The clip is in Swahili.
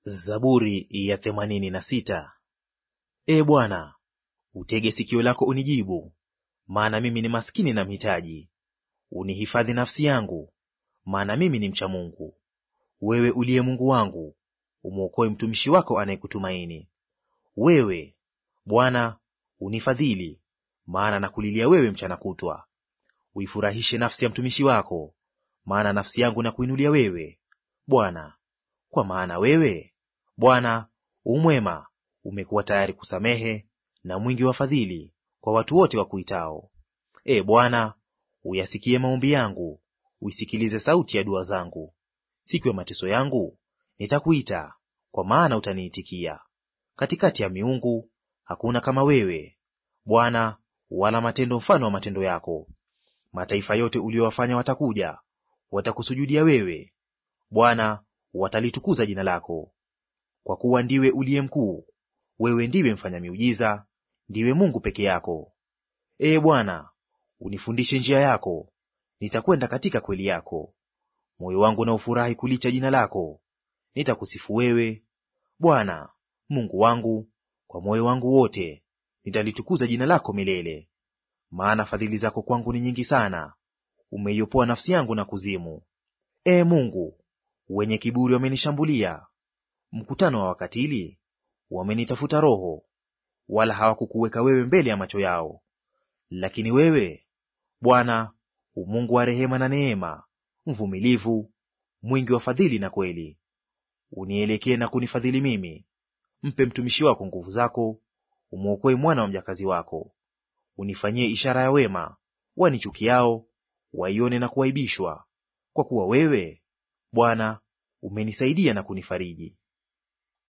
Zaburi ya 86. Ee Bwana, utege sikio lako unijibu, maana mimi ni maskini na mhitaji. Unihifadhi nafsi yangu, maana mimi ni mcha Mungu. Wewe uliye Mungu wangu, umwokoe mtumishi wako anayekutumaini. Wewe Bwana unifadhili, maana nakulilia wewe mchana kutwa. Uifurahishe nafsi ya mtumishi wako, maana nafsi yangu nakuinulia wewe, Bwana. Kwa maana wewe Bwana umwema, umekuwa tayari kusamehe na mwingi wa fadhili kwa watu wote wakuitao. Ee Bwana, uyasikie maombi yangu, uisikilize sauti ya dua zangu. Siku ya mateso yangu nitakuita, kwa maana utaniitikia. Katikati ya miungu hakuna kama wewe, Bwana, wala matendo mfano wa matendo yako. Mataifa yote uliowafanya watakuja, watakusujudia wewe, Bwana, watalitukuza jina lako. Kwa kuwa ndiwe uliye mkuu, wewe ndiwe mfanya miujiza, ndiwe Mungu peke yako. Ee Bwana, unifundishe njia yako, nitakwenda katika kweli yako. Moyo wangu na ufurahi kulicha jina lako, nitakusifu wewe, Bwana Mungu wangu, kwa moyo wangu wote, nitalitukuza jina lako milele. Maana fadhili zako kwangu ni nyingi sana, umeiopoa nafsi yangu na kuzimu. Ee Mungu, wenye kiburi wamenishambulia, mkutano wa wakatili wamenitafuta roho, wala hawakukuweka wewe mbele ya macho yao. Lakini wewe Bwana umungu wa rehema na neema, mvumilivu, mwingi wa fadhili na kweli. Unielekee na kunifadhili mimi. Mpe mtumishi wako nguvu zako, umwokoe mwana wa mjakazi wako. Unifanyie ishara ya wema, wanichukiao waione na kuaibishwa, kwa kuwa wewe Bwana umenisaidia na kunifariji.